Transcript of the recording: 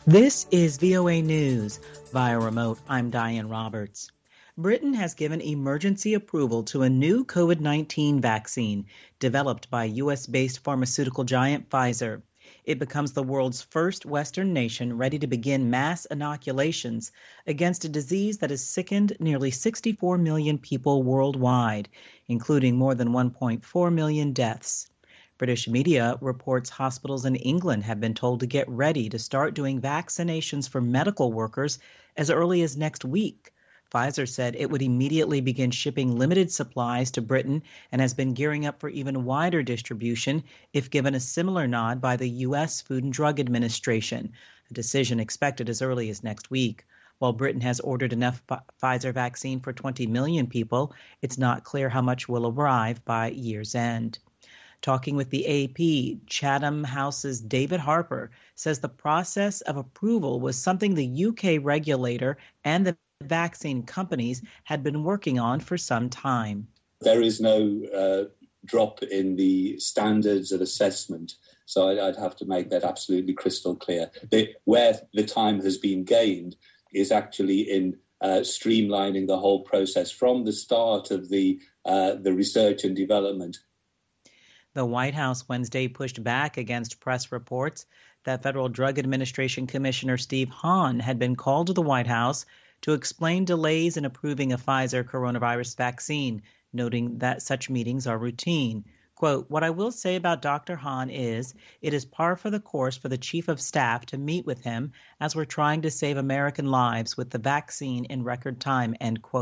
This is VOA News. Via remote, I'm Diane Roberts. Britain has given emergency approval to a new COVID-19 vaccine developed by U.S.-based pharmaceutical giant Pfizer. It becomes the world's first Western nation ready to begin mass inoculations against a disease that has sickened nearly 64 million people worldwide, including more than 1.4 million deaths. British media reports hospitals in England have been told to get ready to start doing vaccinations for medical workers as early as next week. Pfizer said it would immediately begin shipping limited supplies to Britain and has been gearing up for even wider distribution if given a similar nod by the U.S. Food and Drug Administration, a decision expected as early as next week. While Britain has ordered enough Pfizer vaccine for 20 million people, it's not clear how much will arrive by year's end. Talking with the AP, Chatham House's David Harper says the process of approval was something the UK regulator and the vaccine companies had been working on for some time. There is no drop in the standards of assessment, so I'd have to make that absolutely crystal clear. Where the time has been gained is actually in streamlining the whole process from the start of the research and development. The White House Wednesday pushed back against press reports that Federal Drug Administration Commissioner Steve Hahn had been called to the White House to explain delays in approving a Pfizer coronavirus vaccine, noting that such meetings are routine. Quote, "What I will say about Dr. Hahn is it is par for the course for the chief of staff to meet with him as we're trying to save American lives with the vaccine in record time," end quote.